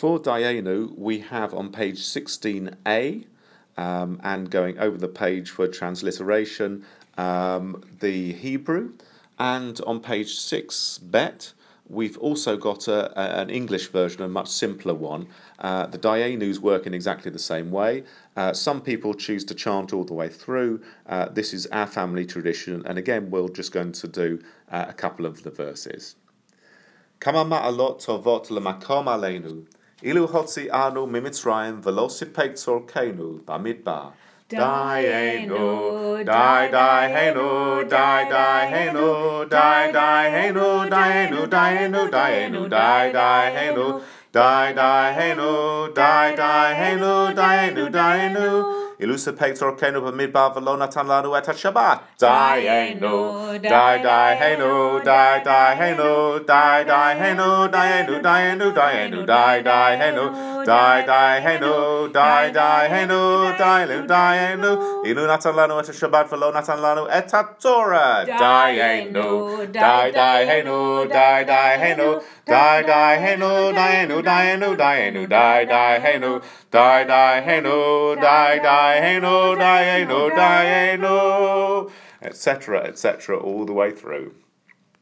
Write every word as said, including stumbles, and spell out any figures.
For Dayenu, we have on page sixteen A, um, and going over the page for transliteration, um, the Hebrew, and on page six Bet, we've also got a, a, an English version, a much simpler one. Uh, the Dayenus work in exactly the same way. Uh, some people choose to chant all the way through. Uh, this is our family tradition, and again, we're just going to do uh, a couple of the verses. Kama ma'alot tovot lemakom aleinu, ilu hotzi anu mimitzrayim velo sipek tzorkeinu bamidbar. Dayenu, die, Dayenu, die, Dayenu, die, Dayenu, Dayenu, Dayenu, Dayenu, die, Dayenu, die, Dayenu, die, Dayenu, Dayenu, Dayenu. Ilusa pector kenu bamidbar velo natan lanu et Shabbat. Dayenu, die, Dayenu, die, Dayenu, die, Dayenu, Dayenu, Dayenu, Dayenu, die, Dayenu, die, Dayenu, die, Dayenu, Dayenu, Dayenu. Ilu natan lanu et Shabbat velo natan lanu et Torah. Dayenu, die, Dayenu, die, Dayenu, die, Dayenu, Dayenu, Dayenu, Dayenu, die, Dayenu, die, Dayenu, die, Dayenu, Dayenu, Dayenu, et cetera, et cetera, all the way through.